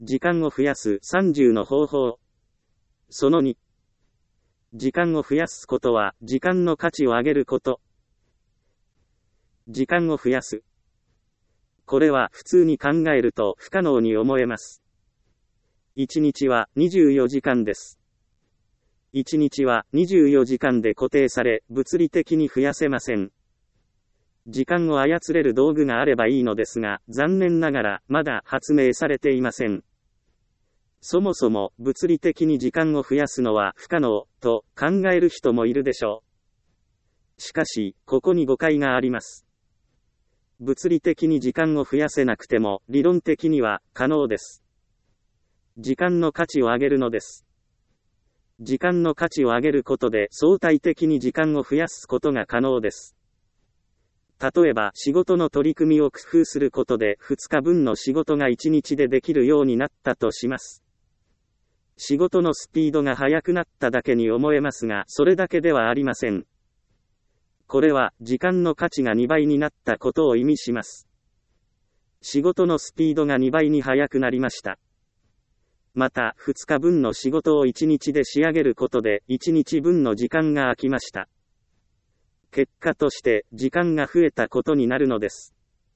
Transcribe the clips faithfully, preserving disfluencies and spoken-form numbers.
時間を増やすさんじゅうの方法。そのに。時間を増やすことは、時間の価値を上げること。時間を増やす。これは普通に考えると不可能に思えます。いちにちはにじゅうよじかんです。いちにちはにじゅうよじかんで固定され、物理的に増やせません。時間を操れる道具があればいいのですが、残念ながらまだ発明されていません。そもそも物理的に時間を増やすのは不可能と考える人もいるでしょう。しかし、ここに誤解があります。物理的に時間を増やせなくても理論的には可能です。時間の価値を上げるのです。時間の価値を上げることで相対的に時間を増やすことが可能です。例えば仕事の取り組みを工夫することでふつかぶんの仕事がいちにちでできるようになったとします。仕事のスピードが速くなっただけに思えますが、それだけではありません。これは時間の価値がにばいになったことを意味します。仕事のスピードがにばいに速くなりました。また、ふつかぶんの仕事をいちにちで仕上げることでいちにちぶんの時間が空きました。結果として時間が増えたことになるのです。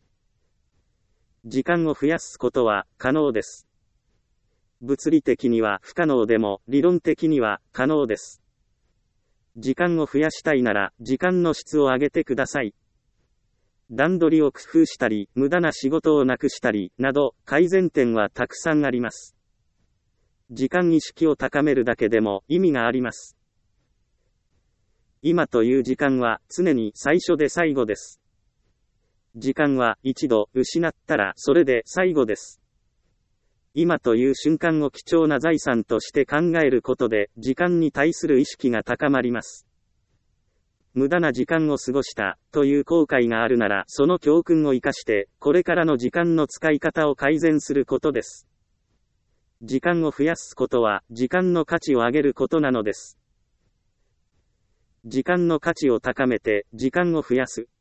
時間を増やすことは可能です。物理的には不可能でも理論的には可能です。時間を増やしたいなら時間の質を上げてください。段取りを工夫したり、無駄な仕事をなくしたりなど改善点はたくさんあります。時間意識を高めるだけでも意味があります。今という時間は常に最初で最後です。時間は一度失ったらそれで最後です。今という瞬間を貴重な財産として考えることで時間に対する意識が高まります。無駄な時間を過ごしたという後悔があるなら、その教訓を生かしてこれからの時間の使い方を改善することです。時間を増やすことは時間の価値を上げることなのです。時間の価値を高めて時間を増やす。